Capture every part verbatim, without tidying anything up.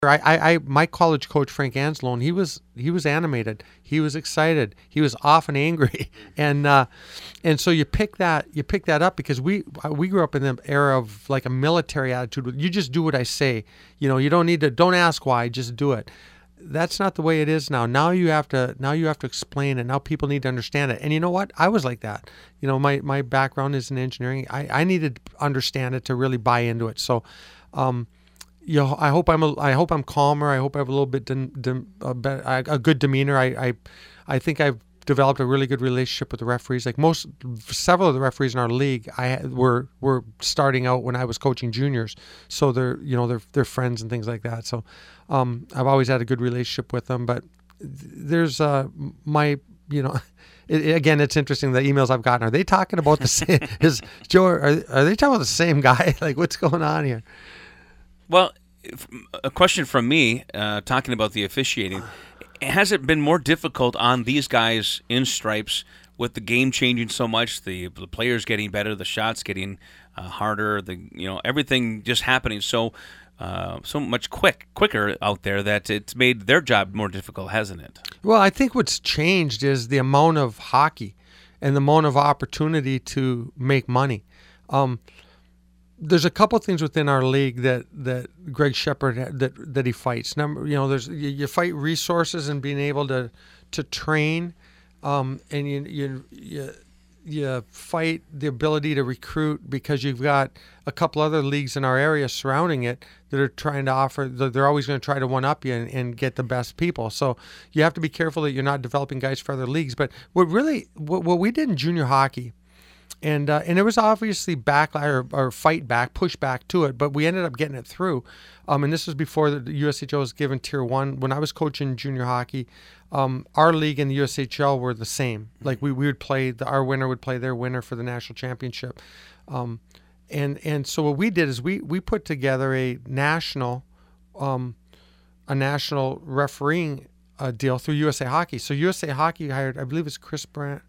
I, I, I my college coach Frank Anzalone, he was he was animated, he was excited, he was often angry, and uh, and so you pick that you pick that up because we we grew up in the era of like a military attitude. You just do what I say, you know. You don't need to don't ask why, just do it. That's not the way it is now. Now you have to now you have to explain it. Now people need to understand it. And you know what? I was like that. You know, my my background is in engineering. I I needed to understand it to really buy into it. So. Um, You know, I hope I'm a, I hope I'm calmer. I hope I have a little bit de- de- a, be- a good demeanor. I, I I think I've developed a really good relationship with the referees. Like most, several of the referees in our league, I were were starting out when I was coaching juniors, so they're you know they're they're friends and things like that. So um, I've always had a good relationship with them. But there's uh, my you know. It, again, it's interesting. The emails I've gotten, are they talking about the same? Is Joe? Are, are they talking about the same guy? Like, what's going on here? Well, a question from me, uh, talking about the officiating, has it been more difficult on these guys in stripes with the game changing so much, the, the players getting better, the shots getting uh, harder, the you know everything just happening so uh, so much quick quicker out there that it's made their job more difficult, hasn't it? Well, I think what's changed is the amount of hockey and the amount of opportunity to make money. Um, There's a couple of things within our league that, that Greg Shepard that that he fights. Number, you know, there's you, you fight resources and being able to to train, um, and you you you you fight the ability to recruit because you've got a couple other leagues in our area surrounding it that are trying to offer. They're always going to try to one up you and, and get the best people. So you have to be careful that you're not developing guys for other leagues. But what really what, what we did in junior hockey. And uh, and there was obviously backlash or, or fight back, push back to it, but we ended up getting it through. Um, and this was before the U S H L was given Tier One. When I was coaching junior hockey, um, our league and the U S H L were the same. Like we, we would play, the, our winner would play their winner for the national championship. Um, and and so what we did is we we put together a national, um, a national refereeing uh, deal through U S A Hockey. So U S A Hockey hired, I believe it's Chris Brandt,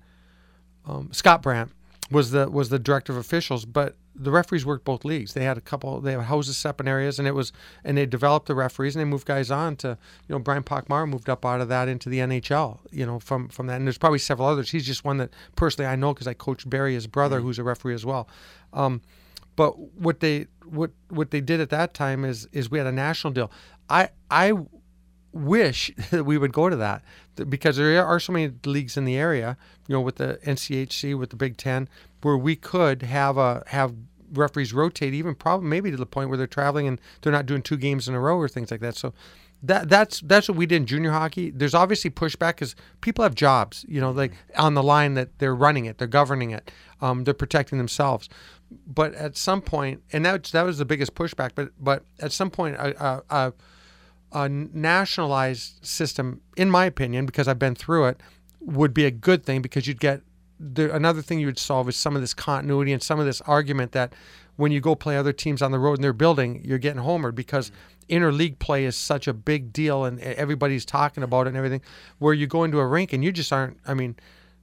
um, Scott Brandt. was the was the director of officials, but the referees worked both leagues. They had a couple, they had houses up in areas, and it was, and they developed the referees, and they moved guys on to, you know, Brian Pockmar moved up out of that into the N H L, you know, from from that, and there's probably several others. He's just one that personally I know because I coached Barry, his brother, who's a referee as well. Um, but what they what what they did at that time is is we had a national deal. I I wish that we would go to that because there are so many leagues in the area, you know, with the N C H C, with the Big Ten, where we could have a have referees rotate, even probably maybe to the point where they're traveling and they're not doing two games in a row or things like that. So that that's that's what we did in junior hockey. There's obviously pushback because people have jobs, you know, like on the line that they're running it, they're governing it, um, they're protecting themselves. But at some point, and that that was the biggest pushback. But but at some point, a, a, a a nationalized system, in my opinion, because I've been through it, would be a good thing because you'd get the, another thing you would solve is some of this continuity and some of this argument that when you go play other teams on the road and they're building, you're getting homered because interleague play is such a big deal and everybody's talking about it and everything, where you go into a rink and you just aren't, I mean,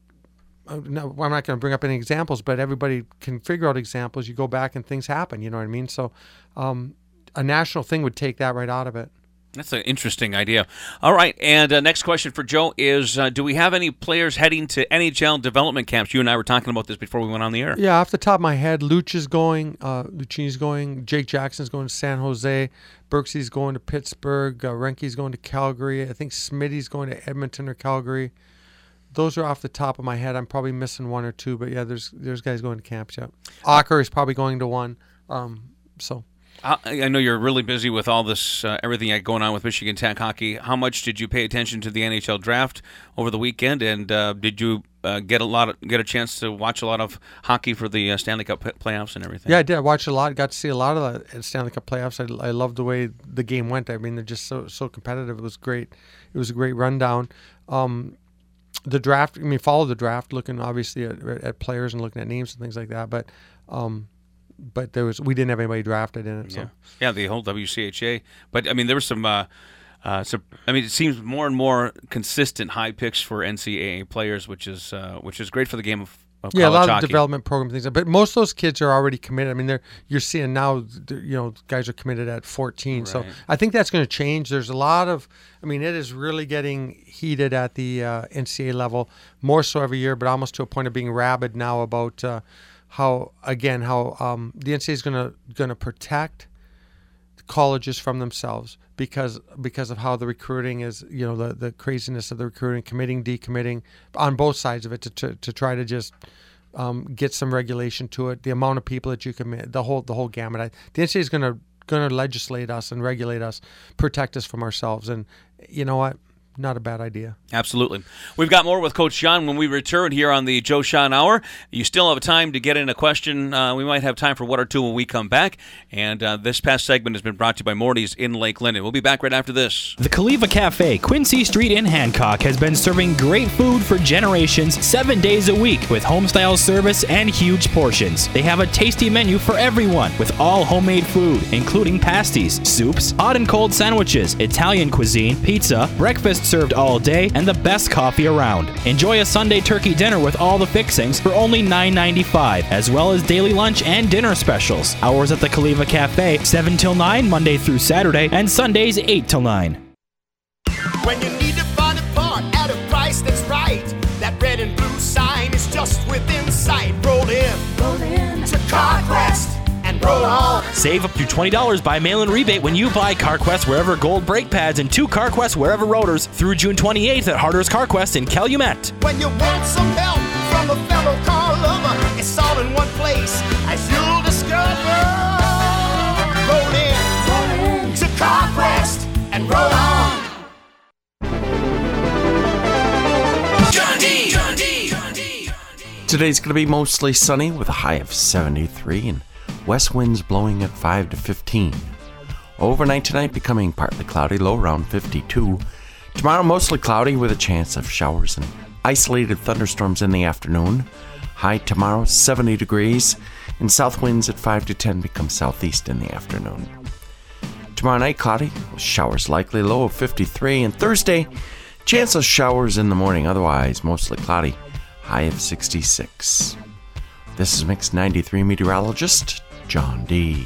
no, I'm not going to bring up any examples, but everybody can figure out examples. You go back and things happen, you know what I mean? So um, a national thing would take that right out of it. That's an interesting idea. All right, and uh, next question for Joe is, uh, do we have any players heading to N H L development camps? You and I were talking about this before we went on the air. Yeah, off the top of my head, Luch is going, uh, Lucchini's going, Jake Jackson's going to San Jose, Berksy's going to Pittsburgh, uh, Renke's going to Calgary, I think Smitty's going to Edmonton or Calgary. Those are off the top of my head. I'm probably missing one or two, but yeah, there's there's guys going to camps, yeah. Ocker is probably going to one, um, so... I know you're really busy with all this, uh, everything going on with Michigan Tech hockey. How much did you pay attention to the N H L draft over the weekend, and uh, did you uh, get a lot, of, get a chance to watch a lot of hockey for the uh, Stanley Cup playoffs and everything? Yeah, I did. I watched a lot. Got to see a lot of the Stanley Cup playoffs. I, I loved the way the game went. I mean, they're just so so competitive. It was great. It was a great rundown. Um, the draft. I mean, follow the draft, looking obviously at, at players and looking at names and things like that. But. Um, But there was we didn't have anybody drafted in it. So. Yeah, yeah, the whole W C H A. But I mean, there was some. Uh, uh, so I mean, it seems more and more consistent high picks for N C double A players, which is uh, which is great for the game of of yeah, a lot hockey. of development program things. But most of those kids are already committed. I mean, they're you're seeing now, you know, guys are committed at fourteen. Right. So I think that's going to change. There's a lot of, I mean, it is really getting heated at the uh, N C double A level, more so every year, but almost to a point of being rabid now about uh, how, again, how um, the N C double A is going to going to protect colleges from themselves because because of how the recruiting is, you know, the, the craziness of the recruiting, committing, decommitting on both sides of it to to, to try to just um, get some regulation to it. The amount of people that you commit, the whole the whole gamut. I, the N C double A is going to going to legislate us and regulate us, protect us from ourselves, and you know what? Not a bad idea. Absolutely. We've got more with Coach Sean when we return here on the Joe Sean Hour. You still have time to get in a question. Uh, we might have time for one or two when we come back. And uh, this past segment has been brought to you by Morty's in Lake Linden. We'll be back right after this. The Kaliva Cafe, Quincy Street in Hancock, has been serving great food for generations, seven days a week, with home-style service and huge portions. They have a tasty menu for everyone, with all homemade food, including pasties, soups, hot and cold sandwiches, Italian cuisine, pizza, breakfast served all day, and the best coffee around. Enjoy a Sunday turkey dinner with all the fixings for only nine ninety-five, as well as daily lunch and dinner specials. Hours at the Kaliva Cafe, seven till nine, Monday through Saturday, and Sundays, eight till nine. When you need to find a part at a price that's right, that red and blue sign is just within sight. Roll in, roll in to CarQuest. And roll on. Save up to twenty dollars by mail-in rebate when you buy CarQuest Wherever gold brake pads and two CarQuest Wherever rotors through June twenty-eighth at Harder's CarQuest in Calumet. When you want some help from a fellow car lover, it's all in one place, as you'll discover. Roll in, roll in to CarQuest and roll on. John D. John D. John D. Today's going to be mostly sunny with a high of seventy-three and west winds blowing at five to fifteen. Overnight tonight becoming partly cloudy, low around fifty-two. Tomorrow mostly cloudy with a chance of showers and isolated thunderstorms in the afternoon. High tomorrow seventy degrees, and south winds at five to ten become southeast in the afternoon. Tomorrow night cloudy, with showers likely, low of fifty-three. And Thursday, chance of showers in the morning, otherwise mostly cloudy, high of sixty-six. This is Mix ninety-three meteorologist John D.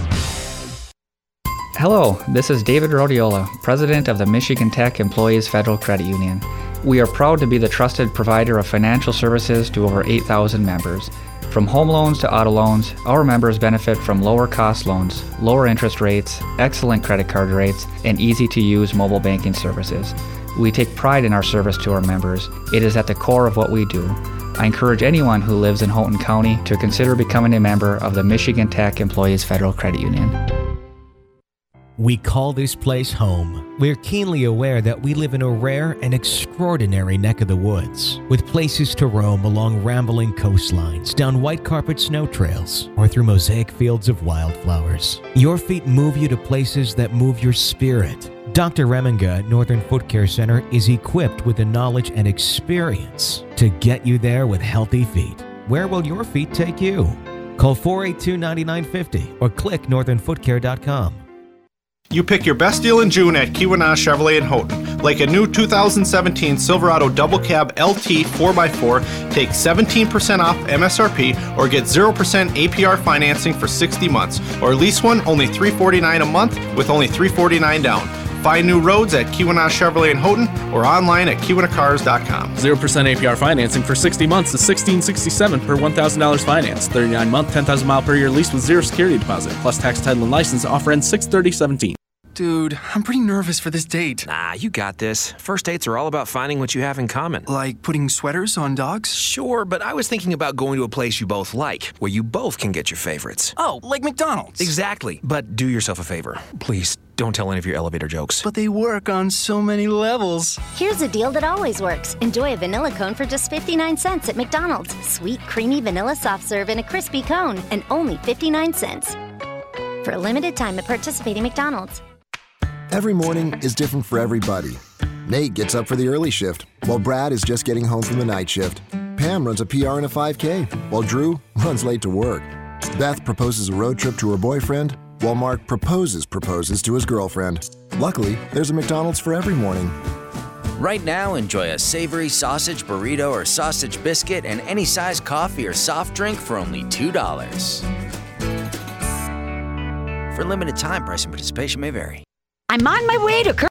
Hello, this is David Rodiola, President of the Michigan Tech Employees Federal Credit Union. We are proud to be the trusted provider of financial services to over eight thousand members. From home loans to auto loans, our members benefit from lower cost loans, lower interest rates, excellent credit card rates, and easy-to-use mobile banking services. We take pride in our service to our members. It is at the core of what we do. I encourage anyone who lives in Houghton County to consider becoming a member of the Michigan Tech Employees Federal Credit Union. We call this place home. We're keenly aware that we live in a rare and extraordinary neck of the woods, with places to roam along rambling coastlines, down white carpet snow trails, or through mosaic fields of wildflowers. Your feet move you to places that move your spirit. Doctor Remenga at Northern Foot Care Center is equipped with the knowledge and experience to get you there with healthy feet. Where will your feet take you? Call four eight two, nine nine five zero or click northern foot care dot com. You pick your best deal in June at Keweenaw Chevrolet in Houghton. Like a new two thousand seventeen Silverado Double Cab L T four by four, take seventeen percent off M S R P or get zero percent A P R financing for sixty months. Or lease one only three hundred forty-nine dollars a month with only three hundred forty-nine dollars down. Find new roads at Keweenaw Chevrolet in Houghton or online at Keweenaw Cars dot com. zero percent A P R financing for sixty months is sixteen sixty-seven per one thousand dollars finance. thirty-nine month, ten thousand mile per year lease with zero security deposit. Plus tax, title, and license. Offer ends six thirty seventeen. Dude, I'm pretty nervous for this date. Nah, you got this. First dates are all about finding what you have in common. Like putting sweaters on dogs? Sure, but I was thinking about going to a place you both like, where you both can get your favorites. Oh, like McDonald's. Exactly. But do yourself a favor. Please, don't tell any of your elevator jokes. But they work on so many levels. Here's a deal that always works. Enjoy a vanilla cone for just fifty-nine cents at McDonald's. Sweet, creamy vanilla soft serve in a crispy cone, and only fifty-nine cents. For a limited time at participating McDonald's. Every morning is different for everybody. Nate gets up for the early shift, while Brad is just getting home from the night shift. Pam runs a P R and a five K, while Drew runs late to work. Beth proposes a road trip to her boyfriend, while Mark proposes proposes to his girlfriend. Luckily, there's a McDonald's for every morning. Right now, enjoy a savory sausage burrito or sausage biscuit and any size coffee or soft drink for only two dollars. For a limited time, price and participation may vary. I'm on my way to